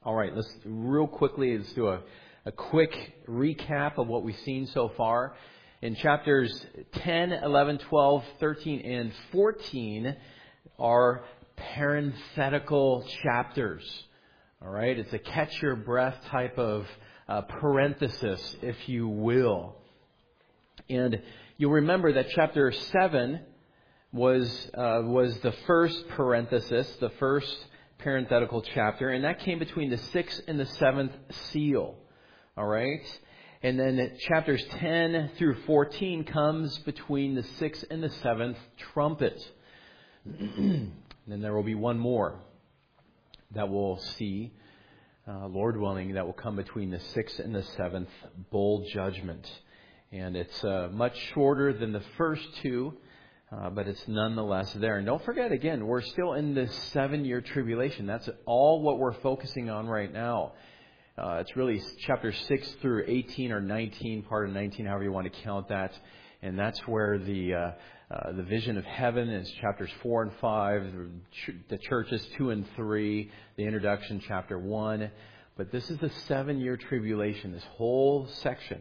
All right, let's do a quick recap of what we've seen so far. In chapters 10, 11, 12, 13, and 14 are parenthetical chapters. All right, it's a catch your breath type of parenthesis, if you will. And you'll remember that chapter 7 was the first parenthesis, the first parenthetical chapter, and that came between the 6th and the 7th seal. All right? And then chapters 10 through 14 comes between the 6th and the 7th trumpet. And then there will be one more that we'll see, Lord willing, that will come between the 6th and the 7th bowl judgment. And it's much shorter than the first two, but it's nonetheless there. And don't forget, again, we're still in this 7-year tribulation. That's all what we're focusing on right now. It's really chapters 6 through 18 or 19, part of 19, however you want to count that. And that's where the vision of heaven is chapters 4 and 5, the churches 2 and 3, the introduction, chapter 1. But this is the 7-year tribulation, this whole section.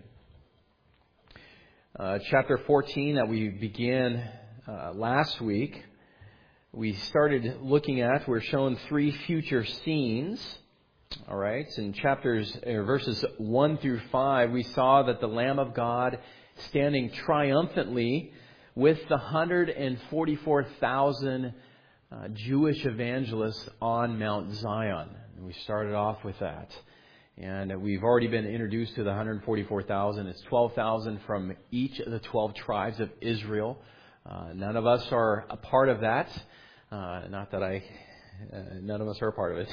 Chapter 14 that we began last week, we started looking at, we're shown 3 future scenes. All right. In verses 1 through 5, we saw that the Lamb of God standing triumphantly with the 144,000 Jewish evangelists on Mount Zion. And we started off with that. And we've already been introduced to the 144,000. It's 12,000 from each of the 12 tribes of Israel. None of us are a part of that. None of us are a part of it.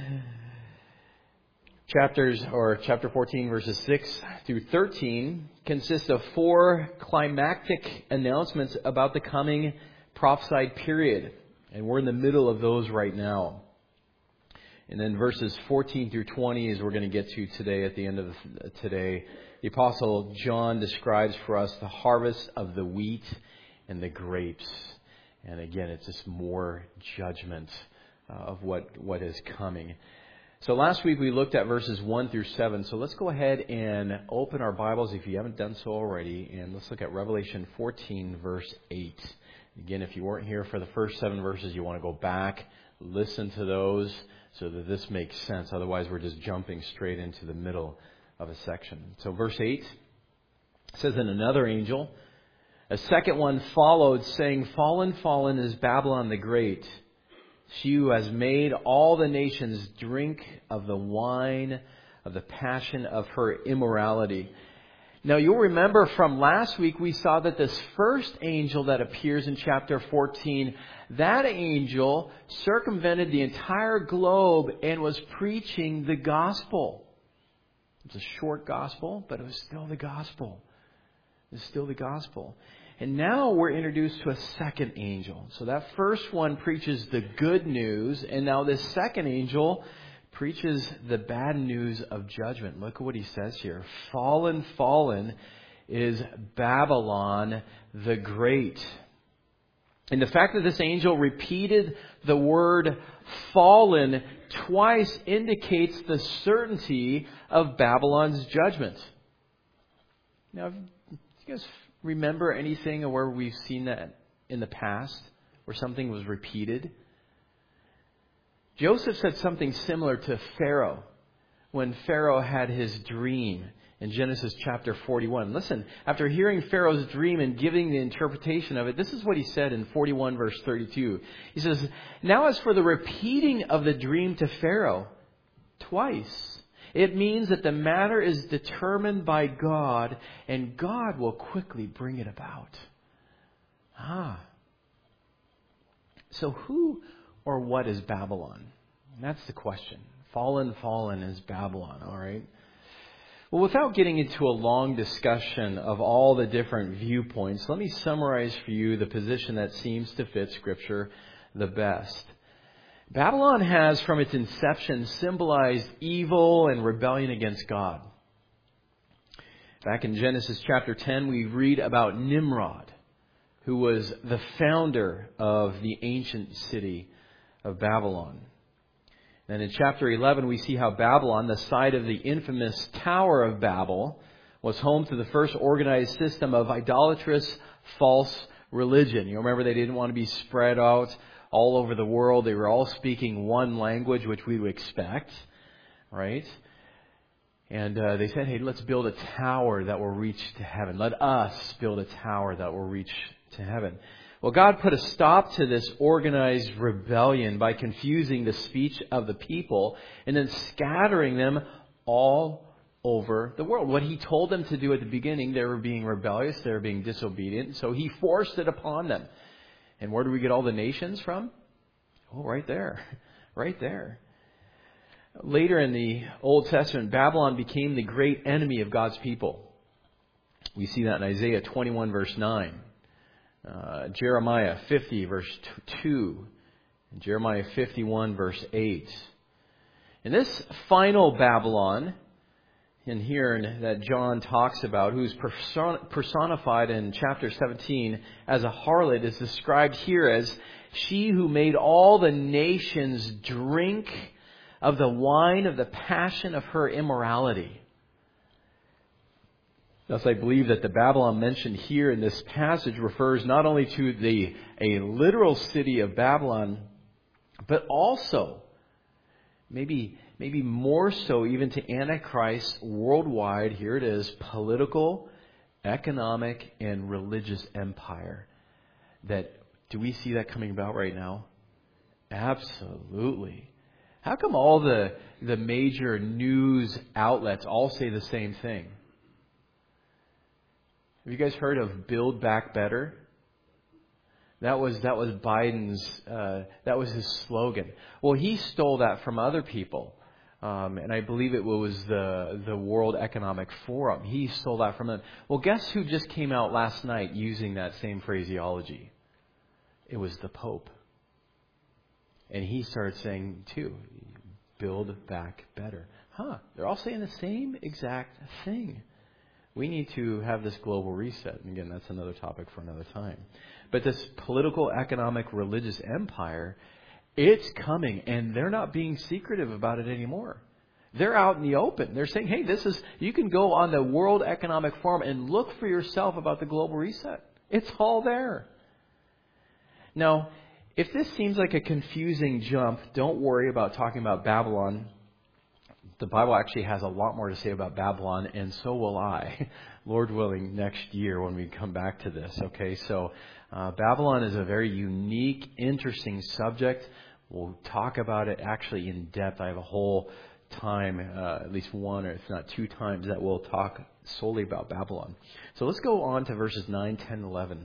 Chapter 14, verses 6 through 13 consists of 4 climactic announcements about the coming prophesied period. And we're in the middle of those right now. And then verses 14 through 20 is we're going to get to today. At the end of today, the Apostle John describes for us the harvest of the wheat and the grapes. And again, it's just more judgment of what is coming. So last week we looked at verses 1 through 7. So let's go ahead and open our Bibles if you haven't done so already. And let's look at Revelation 14, verse 8. Again, if you weren't here for the first 7 verses, you want to go back, listen to those so that this makes sense. Otherwise, we're just jumping straight into the middle of a section. So verse 8 says, "And another angel, a second one followed, saying, 'Fallen, fallen is Babylon the Great. She who has made all the nations drink of the wine of the passion of her immorality.'" Now, you'll remember from last week, we saw that this first angel that appears in chapter 14, that angel circumvented the entire globe and was preaching the gospel. It's a short gospel, but it was still the gospel. It's still the gospel. And now we're introduced to a second angel. So that first one preaches the good news, and now this second angel preaches the bad news of judgment. Look at what he says here. "Fallen, fallen is Babylon the Great." And the fact that this angel repeated the word fallen twice indicates the certainty of Babylon's judgment. Now, do you guys remember anything where we've seen that in the past, where something was repeated? Joseph said something similar to Pharaoh when Pharaoh had his dream in Genesis chapter 41. Listen, after hearing Pharaoh's dream and giving the interpretation of it, this is what he said in 41 verse 32. He says, "Now as for the repeating of the dream to Pharaoh twice, it means that the matter is determined by God, and God will quickly bring it about." So who or what is Babylon? That's the question. Fallen, fallen is Babylon, all right? Well, without getting into a long discussion of all the different viewpoints, let me summarize for you the position that seems to fit Scripture the best. Babylon has, from its inception, symbolized evil and rebellion against God. Back in Genesis chapter 10, we read about Nimrod, who was the founder of the ancient city of Babylon. And in chapter 11, we see how Babylon, the site of the infamous Tower of Babel, was home to the first organized system of idolatrous false religion. You remember they didn't want to be spread out all over the world. They were all speaking one language, which we would expect, right? And they said, hey, let's build a tower that will reach to heaven. Let us build a tower that will reach to heaven. Well, God put a stop to this organized rebellion by confusing the speech of the people and then scattering them all over the world. What He told them to do at the beginning, they were being rebellious, they were being disobedient, so He forced it upon them. And where do we get all the nations from? Oh, right there. Right there. Later in the Old Testament, Babylon became the great enemy of God's people. We see that in Isaiah 21, verse 9. Jeremiah 50, verse 2. And Jeremiah 51, verse 8. And this final Babylon, in here that John talks about, who's personified in chapter 17 as a harlot, is described here as she who made all the nations drink of the wine of the passion of her immorality. Thus, I believe that the Babylon mentioned here in this passage refers not only to a literal city of Babylon, but also, maybe more so even to Antichrist's worldwide, here it is, political, economic, and religious empire. Do we see that coming about right now? Absolutely. How come all the major news outlets all say the same thing? Have you guys heard of Build Back Better? That was Biden's, that was his slogan. Well, he stole that from other people. And I believe it was the World Economic Forum. He stole that from them. Well, guess who just came out last night using that same phraseology? It was the Pope. And he started saying, too, build back better. They're all saying the same exact thing. We need to have this global reset. And again, that's another topic for another time. But this political, economic, religious empire, it's coming, and they're not being secretive about it anymore. They're out in the open. They're saying, hey, you can go on the World Economic Forum and look for yourself about the global reset. It's all there. Now, if this seems like a confusing jump, don't worry about talking about Babylon. The Bible actually has a lot more to say about Babylon, and so will I, Lord willing, next year when we come back to this. Okay, so Babylon is a very unique, interesting subject. We'll talk about it actually in depth. I have a whole time, at least one or if not two times, that we'll talk solely about Babylon. So let's go on to verses 9, 10, 11.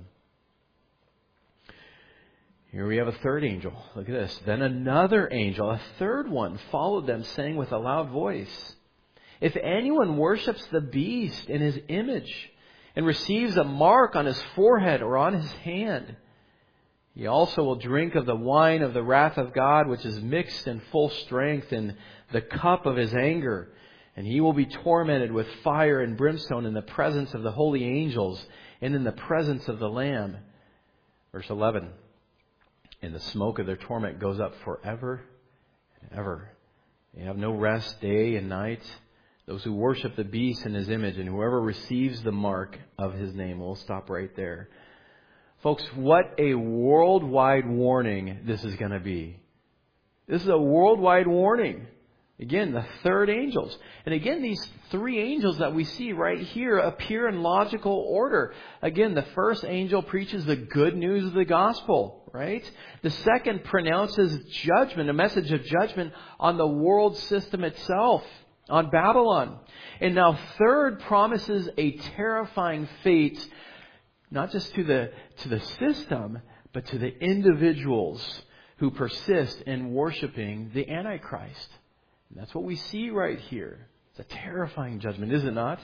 Here we have a third angel. Look at this. Then another angel, a third one, followed them, saying with a loud voice, if anyone worships the beast in his image and receives a mark on his forehead or on his hand, he also will drink of the wine of the wrath of God, which is mixed in full strength in the cup of his anger. And he will be tormented with fire and brimstone in the presence of the holy angels and in the presence of the Lamb. Verse 11. And the smoke of their torment goes up forever and ever. They have no rest day and night. Those who worship the beast in his image and whoever receives the mark of his name. We'll stop right there. Folks, what a worldwide warning this is going to be. This is a worldwide warning. Again, the third angels. And again, these three angels that we see right here appear in logical order. Again, the first angel preaches the good news of the gospel, right? The second pronounces judgment, a message of judgment on the world system itself, on Babylon. And now third promises a terrifying fate, not just to the system, but to the individuals who persist in worshiping the Antichrist. And that's what we see right here. It's a terrifying judgment, is it not?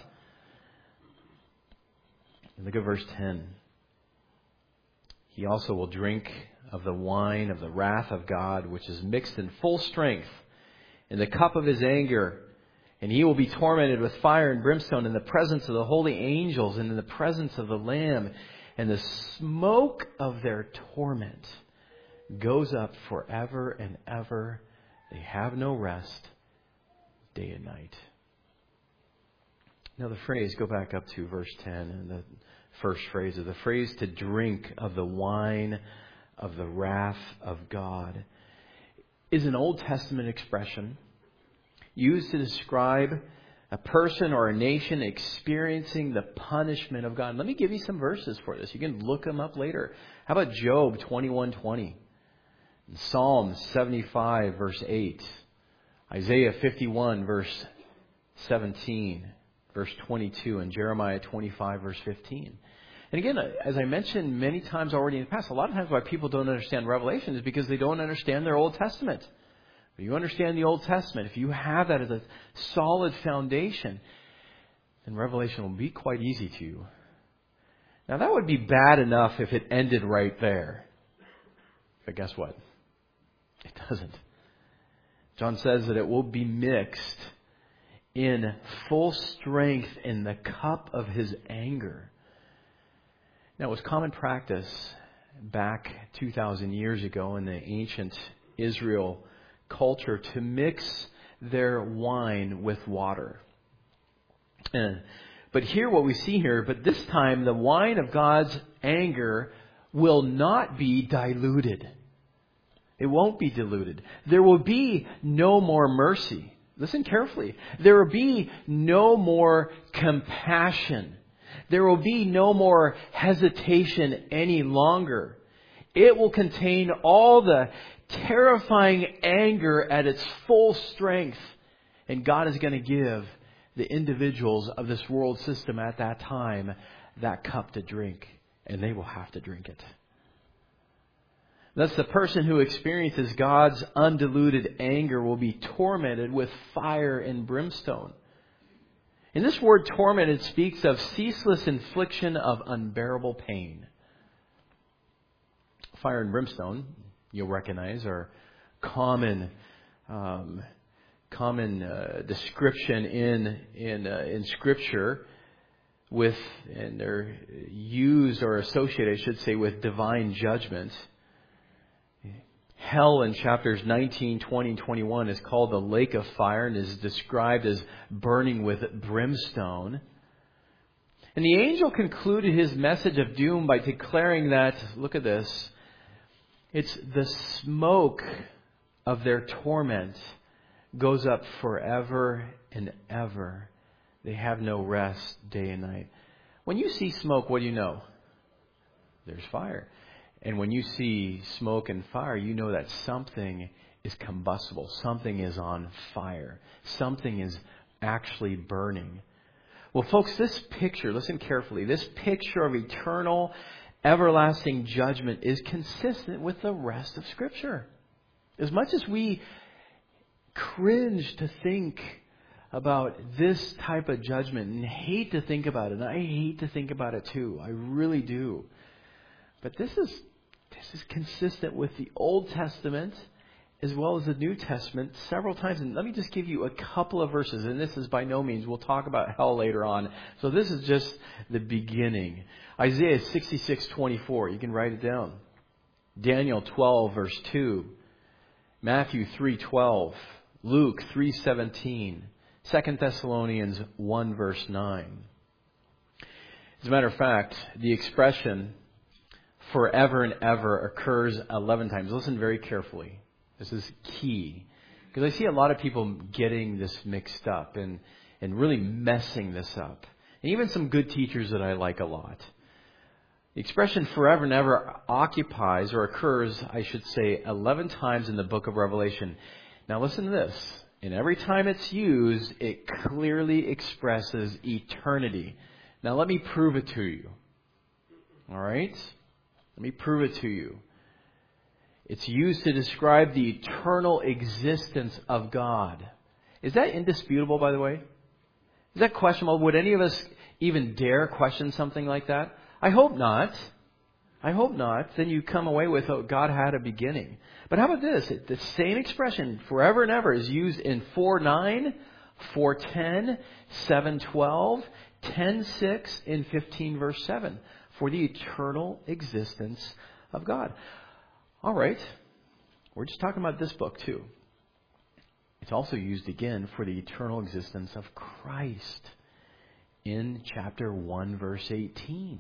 And look at verse 10. He also will drink of the wine of the wrath of God, which is mixed in full strength in the cup of his anger. And he will be tormented with fire and brimstone in the presence of the holy angels and in the presence of the Lamb. And the smoke of their torment goes up forever and ever. They have no rest day and night. Now the phrase, go back up to verse 10, and the first phrase of the phrase, to drink of the wine of the wrath of God, is an Old Testament expression used to describe a person or a nation experiencing the punishment of God. Let me give you some verses for this. You can look them up later. How about Job 21:20? Psalm 75 verse 8. Isaiah 51 verse 17, verse 22, and Jeremiah 25 verse 15. And again, as I mentioned many times already in the past, a lot of times why people don't understand Revelation is because they don't understand their Old Testament. If you understand the Old Testament, if you have that as a solid foundation, then Revelation will be quite easy to you. Now that would be bad enough if it ended right there. But guess what? It doesn't. John says that it will be mixed in full strength in the cup of His anger. Now it was common practice back 2,000 years ago in the ancient Israel culture to mix their wine with water. But here what we see here, but this time the wine of God's anger will not be diluted. It won't be diluted. There will be no more mercy. Listen carefully. There will be no more compassion. There will be no more hesitation any longer. It will contain all the terrifying anger at its full strength. And God is going to give the individuals of this world system at that time that cup to drink. And they will have to drink it. Thus, the person who experiences God's undiluted anger will be tormented with fire and brimstone. In this word torment, it speaks of ceaseless infliction of unbearable pain. Fire and brimstone, you'll recognize, are common description in Scripture with, and they're used or associated, I should say, with divine judgment. Hell in chapters 19, 20, and 21 is called the lake of fire and is described as burning with brimstone. And the angel concluded his message of doom by declaring that, look at this, it's the smoke of their torment goes up forever and ever. They have no rest day and night. When you see smoke, what do you know? There's fire. And when you see smoke and fire, you know that something is combustible. Something is on fire. Something is actually burning. Well, folks, this picture, listen carefully, this picture of eternal, everlasting judgment is consistent with the rest of Scripture. As much as we cringe to think about this type of judgment and hate to think about it, and I hate to think about it too, I really do. But this is consistent with the Old Testament as well as the New Testament several times. And let me just give you a couple of verses. And this is by no means, we'll talk about hell later on. So this is just the beginning. Isaiah 66:24. You can write it down. Daniel 12 verse 2. Matthew 3:12. Luke 3:17. 2 Thessalonians 1 verse 9. As a matter of fact, the expression forever and ever occurs 11 times. Listen very carefully. This is key. Because I see a lot of people getting this mixed up and really messing this up. And even some good teachers that I like a lot. The expression forever and ever occupies or occurs, I should say, 11 times in the book of Revelation. Now listen to this. And every time it's used, it clearly expresses eternity. Now let me prove it to you. All right? Let me prove it to you. It's used to describe the eternal existence of God. Is that indisputable, by the way? Is that questionable? Would any of us even dare question something like that? I hope not. I hope not. Then you come away with, oh, God had a beginning. But how about this? The same expression, forever and ever, is used in 4:9, 4:10, 7:12, 10:6, and 15 verse 7 for the eternal existence of God. All right. We're just talking about this book too. It's also used again for the eternal existence of Christ in chapter 1, verse 18.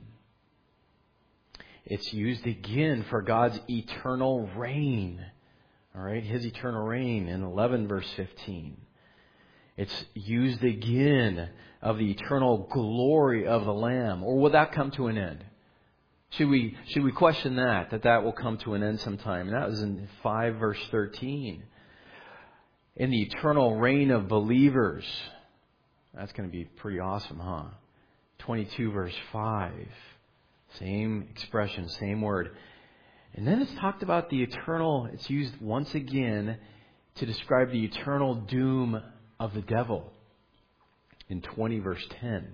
It's used again for God's eternal reign. All right, His eternal reign in 11, verse 15. It's used again of the eternal glory of the Lamb. Or will that come to an end? Should we question that will come to an end sometime? And that was in 5, verse 13. In the eternal reign of believers. That's going to be pretty awesome, huh? 22, verse 5. Same expression, same word. And then it's talked about the eternal, it's used once again to describe the eternal doom of the devil in 20, verse 10.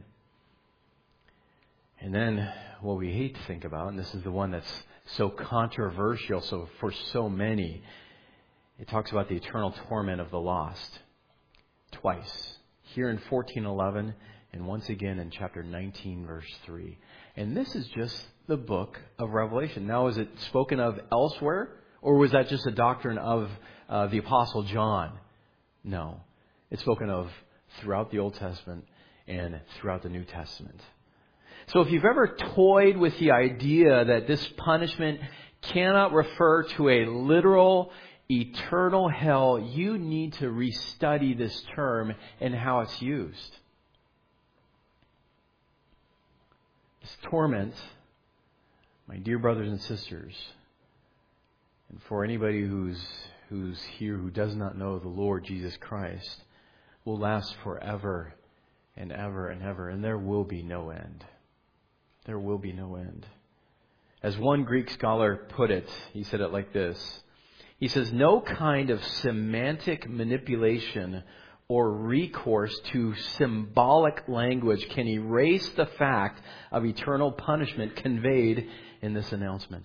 And then what we hate to think about, and this is the one that's so controversial for so many, it talks about the eternal torment of the lost. Twice. Here in 14:11 and once again in chapter 19, verse 3. And this is just the book of Revelation. Now, is it spoken of elsewhere? Or was that just a doctrine of the Apostle John? No. It's spoken of throughout the Old Testament and throughout the New Testament. So if you've ever toyed with the idea that this punishment cannot refer to a literal eternal hell, you need to restudy this term and how it's used. This torment, my dear brothers and sisters, and for anybody who's here who does not know the Lord Jesus Christ, will last forever and ever and ever, and there will be no end. There will be no end. As one Greek scholar put it, he said it like this. He says, no kind of semantic manipulation or recourse to symbolic language can erase the fact of eternal punishment conveyed in this announcement.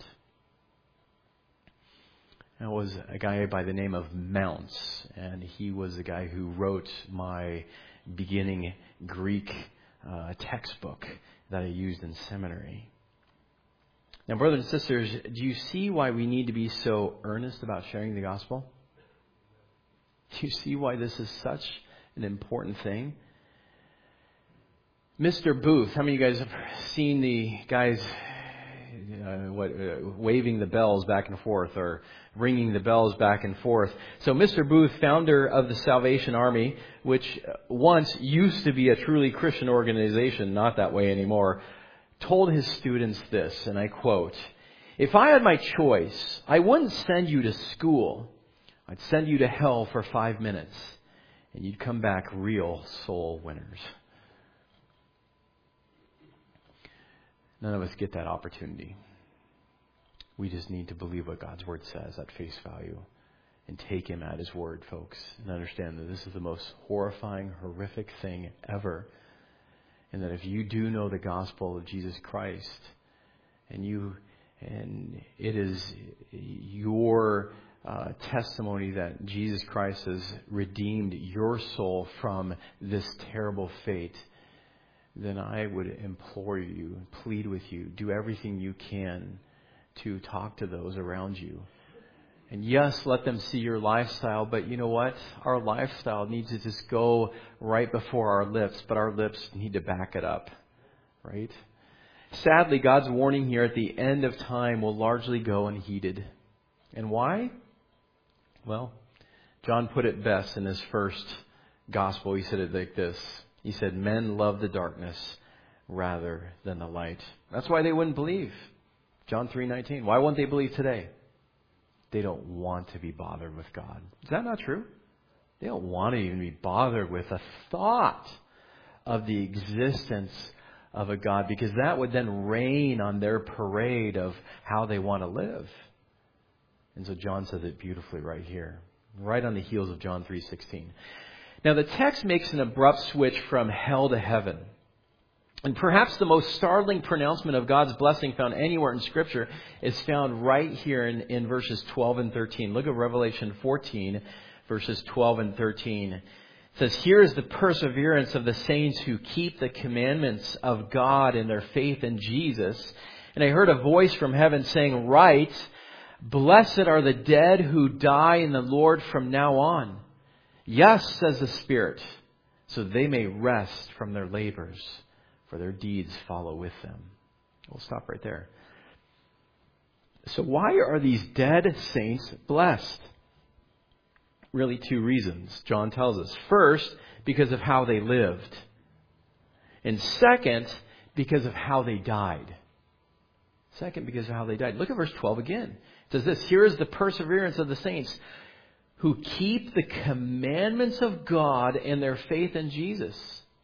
That was a guy by the name of Mounce, and he was the guy who wrote my beginning Greek textbook that I used in seminary. Now, brothers and sisters, do you see why we need to be so earnest about sharing the gospel? Do you see why this is such an important thing? Mr. Booth, how many of you guys have seen the guys waving the bells back and forth or ringing the bells back and forth? So Mr. Booth, founder of the Salvation Army, which once used to be a truly Christian organization, not that way anymore, told his students this, and I quote, "If I had my choice, I wouldn't send you to school. I'd send you to hell for 5 minutes, and you'd come back real soul winners." None of us get that opportunity. We just need to believe what God's Word says at face value and take Him at His word, folks, and understand that this is the most horrifying, horrific thing ever. And that if you do know the gospel of Jesus Christ, and it is your testimony that Jesus Christ has redeemed your soul from this terrible fate, then I would implore you, plead with you, do everything you can to talk to those around you. And yes, let them see your lifestyle, but you know what? Our lifestyle needs to just go right before our lips, but our lips need to back it up, right? Sadly, God's warning here at the end of time will largely go unheeded. And why? Well, John put it best in his first gospel. He said it like this. He said, "Men love the darkness rather than the light." That's why they wouldn't believe. John 3:19. Why won't they believe today? They don't want to be bothered with God. Is that not true? They don't want to even be bothered with a thought of the existence of a God, because that would then rain on their parade of how they want to live. And so John says it beautifully right here, right on the heels of John 3:16. Now the text makes an abrupt switch from hell to heaven. And perhaps the most startling pronouncement of God's blessing found anywhere in Scripture is found right here in verses 12 and 13. Look at Revelation 14, verses 12 and 13. It says, "Here is the perseverance of the saints who keep the commandments of God in their faith in Jesus. And I heard a voice from heaven saying, 'Write, blessed are the dead who die in the Lord from now on.' Yes, says the Spirit, so they may rest from their labors, for their deeds follow with them. We'll stop right there. So why are these dead saints blessed? Really two reasons, John tells us. First, because of how they lived. And second, because of how they died. Second, because of how they died. Look at verse 12 again. It says this, here is the perseverance of the saints who keep the commandments of God and their faith in Jesus.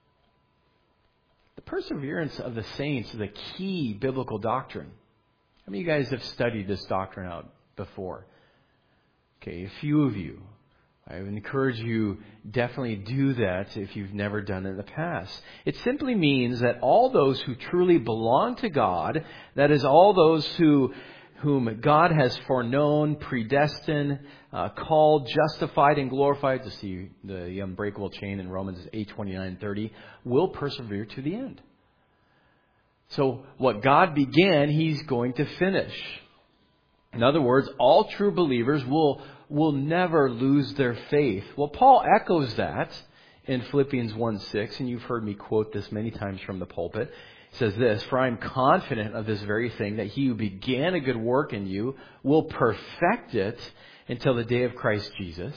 The perseverance of the saints is a key biblical doctrine. How many of you guys have studied this doctrine out before? Okay, a few of you. I would encourage you definitely do that if you've never done it in the past. It simply means that all those who truly belong to God, that is all those whom God has foreknown, predestined, called, justified, and glorified, to see the unbreakable chain in Romans 8:29-30, will persevere to the end. So what God began, He's going to finish. In other words, all true believers will never lose their faith. Well, Paul echoes that in Philippians 1:6, and you've heard me quote this many times from the pulpit. He says this, for I am confident of this very thing, that He who began a good work in you will perfect it until the day of Christ Jesus.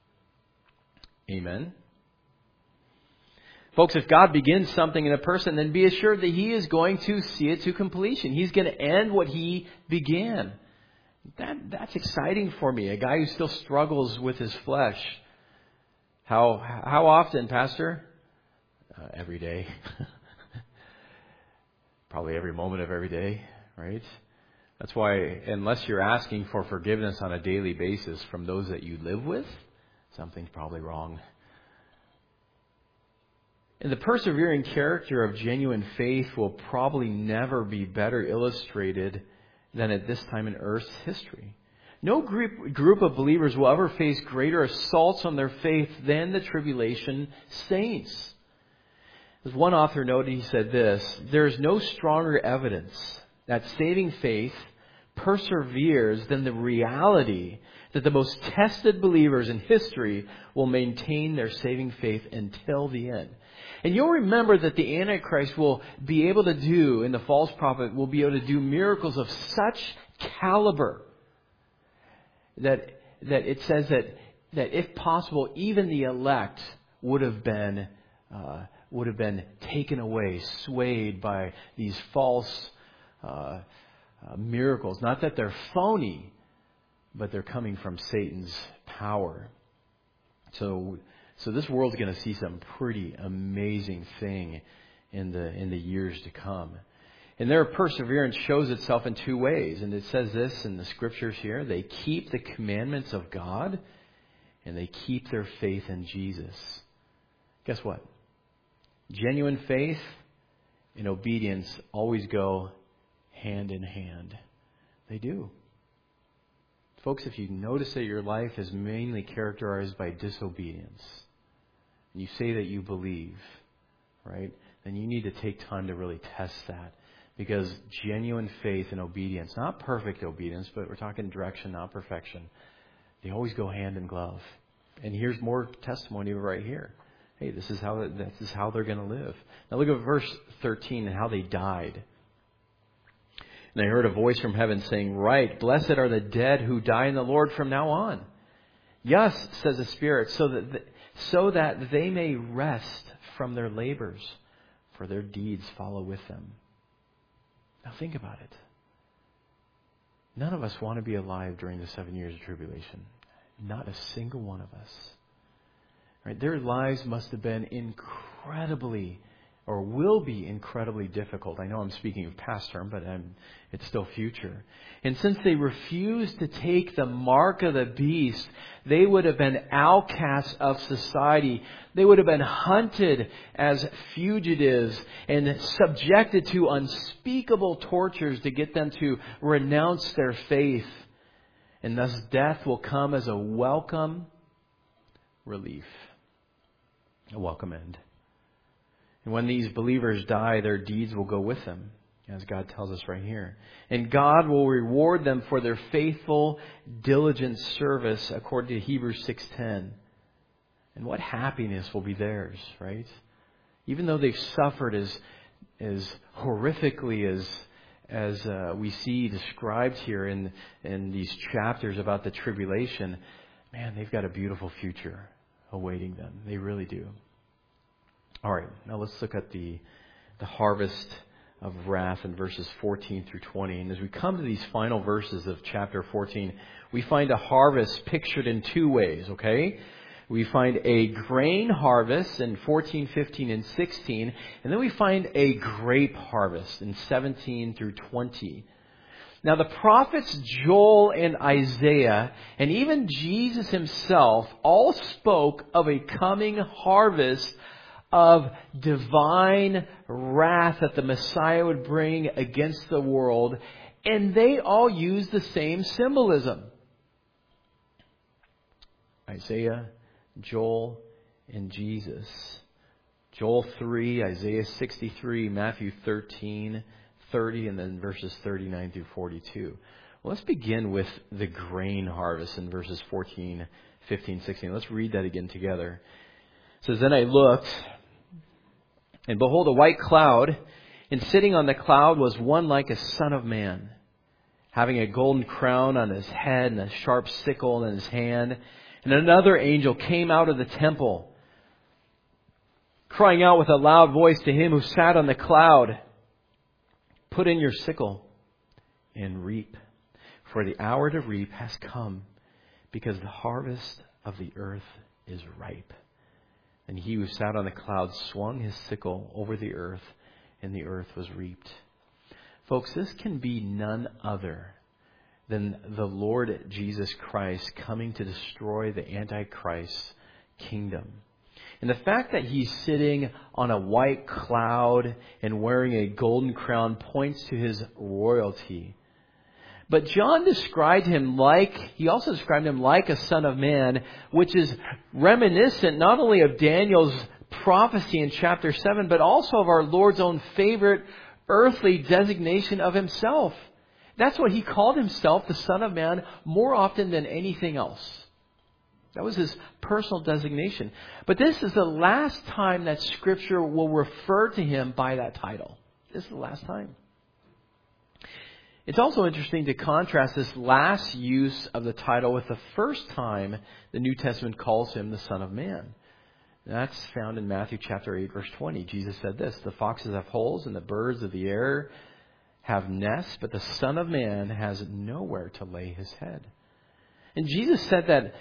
Amen. Folks, if God begins something in a person, then be assured that He is going to see it to completion. He's going to end what He began. That's exciting for me, a guy who still struggles with his flesh. How often, Pastor? Every day. Probably every moment of every day, right? That's why, unless you're asking for forgiveness on a daily basis from those that you live with, something's probably wrong. And the persevering character of genuine faith will probably never be better illustrated than at this time in Earth's history. No group of believers will ever face greater assaults on their faith than the tribulation saints. As one author noted, he said this, there is no stronger evidence that saving faith perseveres than the reality that the most tested believers in history will maintain their saving faith until the end. And you'll remember that the Antichrist will be able to do, and the false prophet will be able to do miracles of such caliber that it says that if possible, even the elect would have been taken away, swayed by these false miracles. Not that they're phony, but they're coming from Satan's power. So this world's going to see some pretty amazing thing in the years to come. And their perseverance shows itself in two ways. And it says this in the scriptures here. They keep the commandments of God and they keep their faith in Jesus. Guess what? Genuine faith and obedience always go hand in hand. They do. Folks, if you notice that your life is mainly characterized by disobedience, and you say that you believe, right, then you need to take time to really test that. Because genuine faith and obedience, not perfect obedience, but we're talking direction, not perfection, they always go hand in glove. And here's more testimony right here. Hey, this is how they're going to live. Now look at verse 13 and how they died. And I heard a voice from heaven saying, "Right, blessed are the dead who die in the Lord from now on. Yes, says the Spirit, so that they may rest from their labors, for their deeds follow with them." Now think about it. None of us want to be alive during the 7 years of tribulation. Not a single one of us. Right? Their lives must have been incredibly, or will be incredibly difficult. I know I'm speaking of past term, but it's still future. And since they refused to take the mark of the beast, they would have been outcasts of society. They would have been hunted as fugitives and subjected to unspeakable tortures to get them to renounce their faith. And thus death will come as a welcome relief, a welcome end. And when these believers die, their deeds will go with them, as God tells us right here. And God will reward them for their faithful, diligent service, according to Hebrews 6:10. And what happiness will be theirs, right? Even though they've suffered as horrifically as we see described here in these chapters about the tribulation, man, they've got a beautiful future awaiting them. They really do. All right, now let's look at the harvest of wrath in verses 14 through 20. And as we come to these final verses of chapter 14, we find a harvest pictured in two ways, okay? We find a grain harvest in 14, 15, and 16. And then we find a grape harvest in 17 through 20. Now the prophets Joel and Isaiah, and even Jesus himself, all spoke of a coming harvest of divine wrath that the Messiah would bring against the world. And they all use the same symbolism. Isaiah, Joel, and Jesus. Joel 3, Isaiah 63, Matthew 13, 30, and then verses 39 through 42. Well, let's begin with the grain harvest in verses 14, 15, 16. Let's read that again together. It says, "Then I looked, and behold, a white cloud, and sitting on the cloud was one like a son of man, having a golden crown on his head and a sharp sickle in his hand. And another angel came out of the temple, crying out with a loud voice to him who sat on the cloud, 'Put in your sickle and reap, for the hour to reap has come, because the harvest of the earth is ripe.' And he who sat on the cloud swung his sickle over the earth, and the earth was reaped." Folks, this can be none other than the Lord Jesus Christ coming to destroy the Antichrist kingdom. And the fact that he's sitting on a white cloud and wearing a golden crown points to his royalty. But John described him he also described him like a son of man, which is reminiscent not only of Daniel's prophecy in chapter 7, but also of our Lord's own favorite earthly designation of himself. That's what he called himself, the Son of Man, more often than anything else. That was his personal designation. But this is the last time that Scripture will refer to him by that title. This is the last time. It's also interesting to contrast this last use of the title with the first time the New Testament calls him the Son of Man. That's found in Matthew chapter 8, verse 20. Jesus said this, "The foxes have holes and the birds of the air have nests, but the Son of Man has nowhere to lay his head." And Jesus said that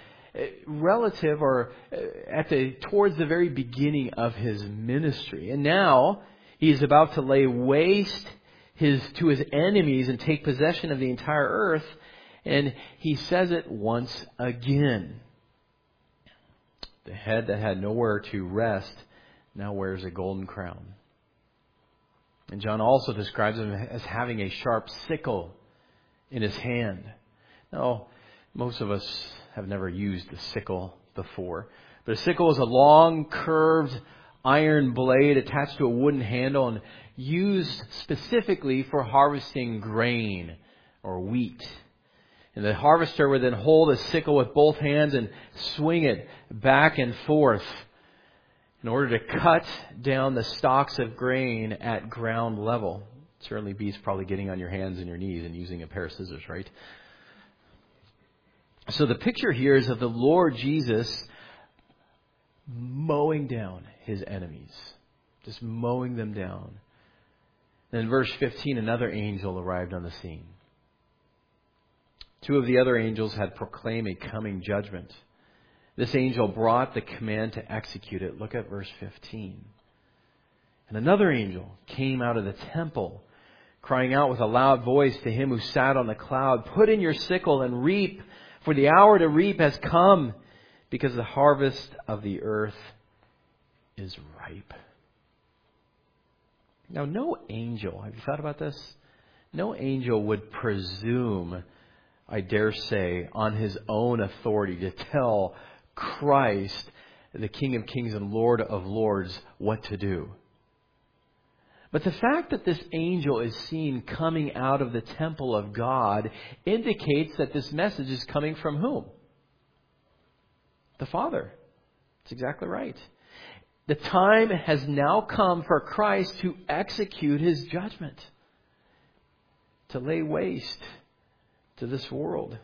towards the very beginning of his ministry. And now he is about to lay waste to his enemies and take possession of the entire earth. And he says it once again. The head that had nowhere to rest now wears a golden crown. And John also describes him as having a sharp sickle in his hand. Now, most of us have never used a sickle before. But a sickle is a long, curved iron blade attached to a wooden handle and used specifically for harvesting grain or wheat. And the harvester would then hold a sickle with both hands and swing it back and forth in order to cut down the stalks of grain at ground level. Certainly beats probably getting on your hands and your knees and using a pair of scissors, right? So the picture here is of the Lord Jesus mowing down his enemies. Just mowing them down. Then in verse 15, another angel arrived on the scene. Two of the other angels had proclaimed a coming judgment. This angel brought the command to execute it. Look at verse 15. And another angel came out of the temple, crying out with a loud voice to him who sat on the cloud, "Put in your sickle and reap, for the hour to reap has come, because the harvest of the earth is ripe." Now, no angel, have you thought about this? No angel would presume, I dare say, on his own authority to tell Christ, the King of Kings and Lord of Lords, what to do. But the fact that this angel is seen coming out of the temple of God indicates that this message is coming from whom? The Father. It's exactly right. The time has now come for Christ to execute His judgment, to lay waste to this world.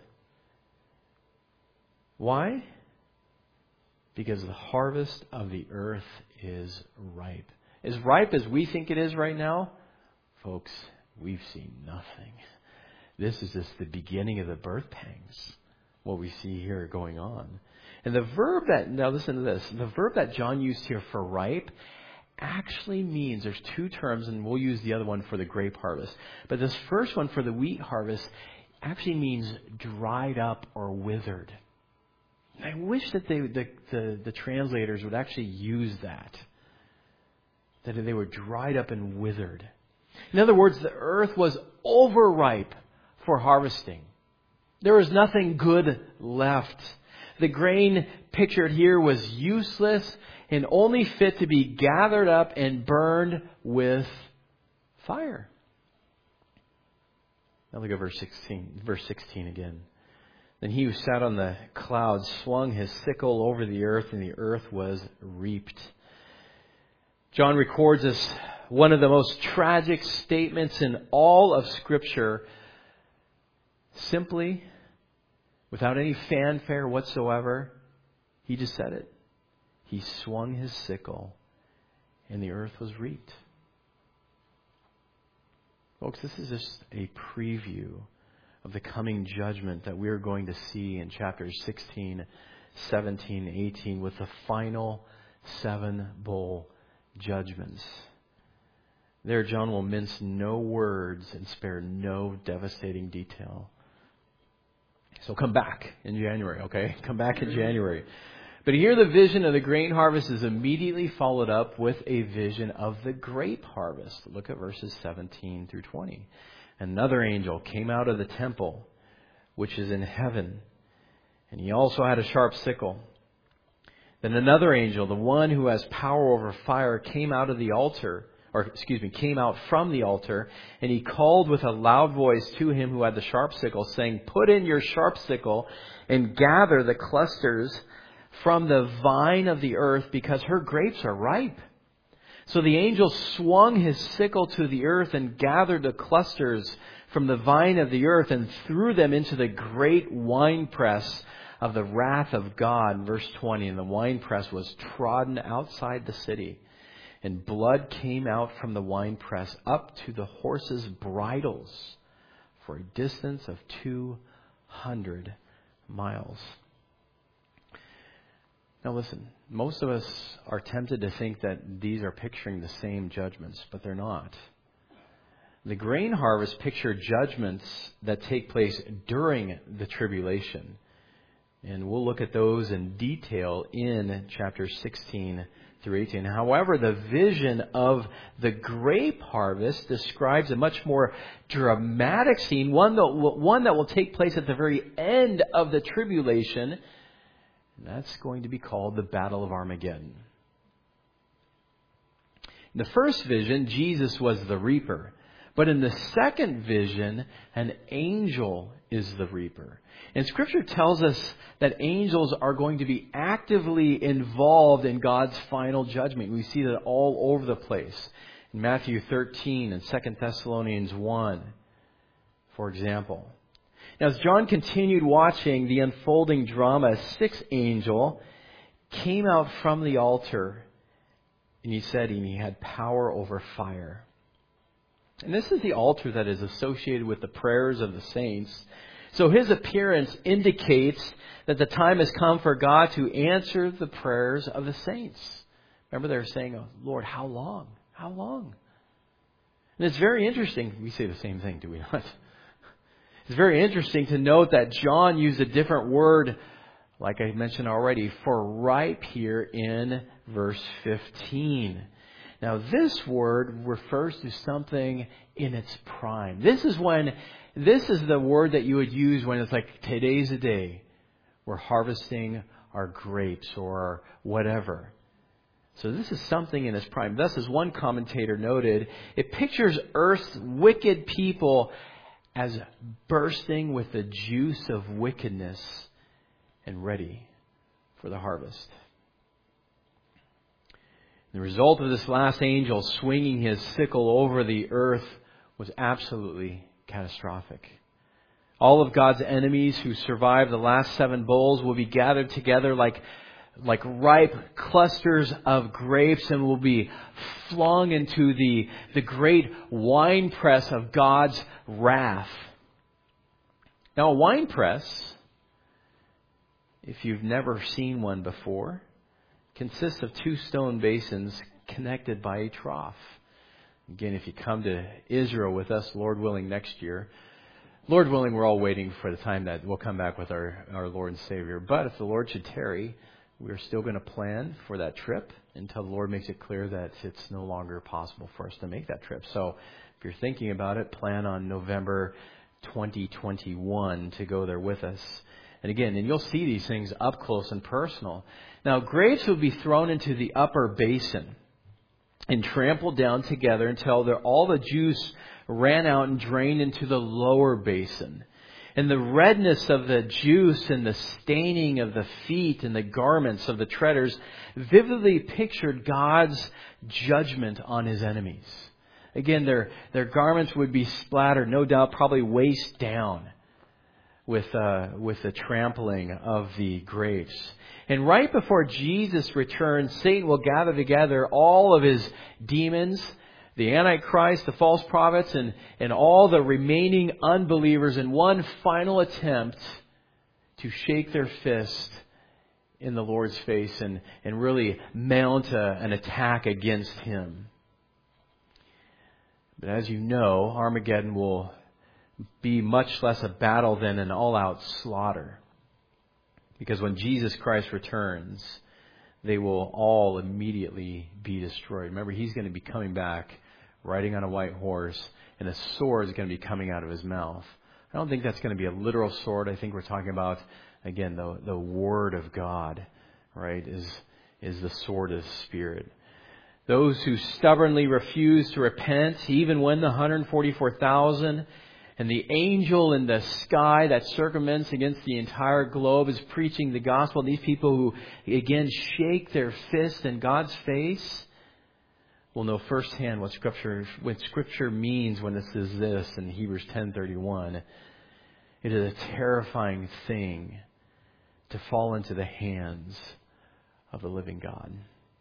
Why? Because the harvest of the earth is ripe. As ripe as we think it is right now, folks, we've seen nothing. This is just the beginning of the birth pangs, what we see here going on. And the verb that, now listen to this, the verb that John used here for ripe actually means, there's two terms, and we'll use the other one for the grape harvest. But this first one for the wheat harvest actually means dried up or withered. And I wish that the translators would actually use that they were dried up and withered. In other words, the earth was overripe for harvesting. There was nothing good left. The grain pictured here was useless and only fit to be gathered up and burned with fire. Now look at verse 16 again. Then he who sat on the clouds swung his sickle over the earth, and the earth was reaped. John records this, one of the most tragic statements in all of Scripture, simply, without any fanfare whatsoever. He just said it. He swung his sickle, and the earth was reaped. Folks, this is just a preview of the coming judgment that we are going to see in chapters 16, 17, 18 with the final 7 bowl judgments. There, John will mince no words and spare no devastating detail. So come back in January, okay? Come back in January. But here the vision of the grain harvest is immediately followed up with a vision of the grape harvest. Look at verses 17 through 20. Another angel came out of the temple, which is in heaven, and he also had a sharp sickle. Then another angel, the one who has power over fire, came out from the altar, and he called with a loud voice to him who had the sharp sickle, saying, "Put in your sharp sickle and gather the clusters from the vine of the earth, because her grapes are ripe." So the angel swung his sickle to the earth and gathered the clusters from the vine of the earth and threw them into the great winepress of the wrath of God. Verse 20, and the winepress was trodden outside the city, and blood came out from the winepress up to the horses' bridles for a distance of 200 miles. Now listen, most of us are tempted to think that these are picturing the same judgments, but they're not. The grain harvest picture judgments that take place during the tribulation. And we'll look at those in detail in chapters 16 through 18. However, the vision of the grape harvest describes a much more dramatic scene, one that will take place at the very end of the tribulation. And that's going to be called the Battle of Armageddon. In the first vision, Jesus was the reaper. But in the second vision, an angel is the reaper. And Scripture tells us that angels are going to be actively involved in God's final judgment. We see that all over the place. In Matthew 13 and 2 Thessalonians 1, for example. Now, as John continued watching the unfolding drama, a sixth angel came out from the altar, and he said he had power over fire. And this is the altar that is associated with the prayers of the saints. So his appearance indicates that the time has come for God to answer the prayers of the saints. Remember, they were saying, "Oh, Lord, how long? How long?" And it's very interesting. We say the same thing, do we not? It's very interesting to note that John used a different word, like I mentioned already, for ripe here in verse 15. Now, this word refers to something in its prime. This is the word that you would use when it's like, today's the day. We're harvesting our grapes or whatever. So this is something in its prime. Thus, as one commentator noted, it pictures earth's wicked people as bursting with the juice of wickedness and ready for the harvest. The result of this last angel swinging his sickle over the earth was absolutely catastrophic. All of God's enemies who survived the last 7 bowls will be gathered together like ripe clusters of grapes and will be flung into the great winepress of God's wrath. Now, a winepress, if you've never seen one before, consists of 2 stone basins connected by a trough. Again, if you come to Israel with us, Lord willing, next year, Lord willing, we're all waiting for the time that we'll come back with our Lord and Savior. But if the Lord should tarry, we're still going to plan for that trip until the Lord makes it clear that it's no longer possible for us to make that trip. So if you're thinking about it, plan on November 2021 to go there with us. And again, and you'll see these things up close and personal. Now, grapes will be thrown into the upper basin and trampled down together until all the juice ran out and drained into the lower basin. And the redness of the juice and the staining of the feet and the garments of the treaders vividly pictured God's judgment on His enemies. Again, their garments would be splattered, no doubt, probably waist down with the trampling of the grapes. And right before Jesus returns, Satan will gather together all of his demons, the Antichrist, the false prophets, and all the remaining unbelievers in one final attempt to shake their fist in the Lord's face and really mount an attack against Him. But as you know, Armageddon will be much less a battle than an all-out slaughter. Because when Jesus Christ returns, they will all immediately be destroyed. Remember, He's going to be coming back riding on a white horse, and a sword is going to be coming out of His mouth. I don't think that's going to be a literal sword. I think we're talking about, again, the Word of God, right, is the sword of the Spirit. Those who stubbornly refuse to repent, even when the 144,000 and the angel in the sky that circumvents against the entire globe is preaching the gospel. These people who, again, shake their fist in God's face will know firsthand what Scripture means when it says this in Hebrews 10:31. It is a terrifying thing to fall into the hands of the living God.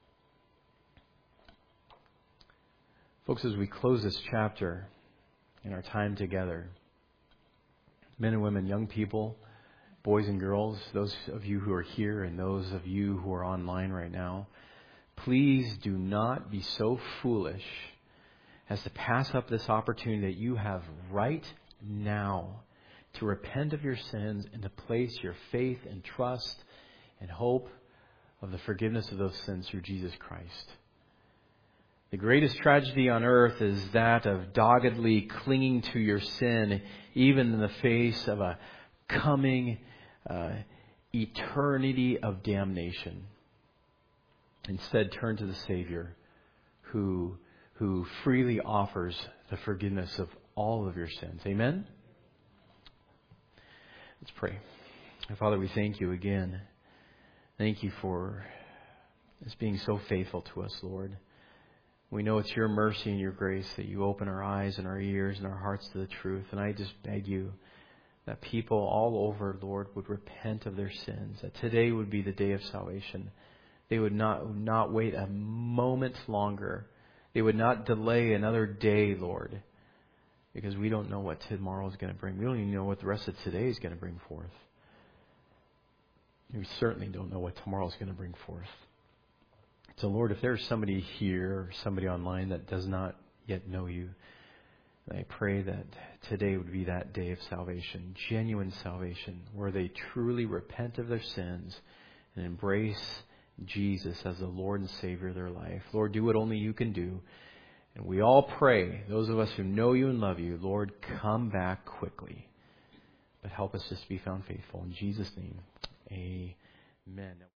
Folks, as we close this chapter in our time together, men and women, young people, boys and girls, those of you who are here and those of you who are online right now, please do not be so foolish as to pass up this opportunity that you have right now to repent of your sins and to place your faith and trust and hope of the forgiveness of those sins through Jesus Christ. The greatest tragedy on earth is that of doggedly clinging to your sin, even in the face of a coming eternity of damnation. Instead, turn to the Savior who freely offers the forgiveness of all of your sins. Amen? Let's pray. Father, we thank You again. Thank You for this being so faithful to us, Lord. We know it's Your mercy and Your grace that You open our eyes and our ears and our hearts to the truth. And I just beg You that people all over, Lord, would repent of their sins, that today would be the day of salvation. They would not wait a moment longer. They would not delay another day, Lord, because we don't know what tomorrow is going to bring. We don't even know what the rest of today is going to bring forth. We certainly don't know what tomorrow is going to bring forth. So, Lord, if there's somebody here or somebody online that does not yet know You, I pray that today would be that day of salvation, genuine salvation, where they truly repent of their sins and embrace Jesus as the Lord and Savior of their life. Lord, do what only You can do. And we all pray, those of us who know You and love You, Lord, come back quickly. But help us just be found faithful. In Jesus' name, amen.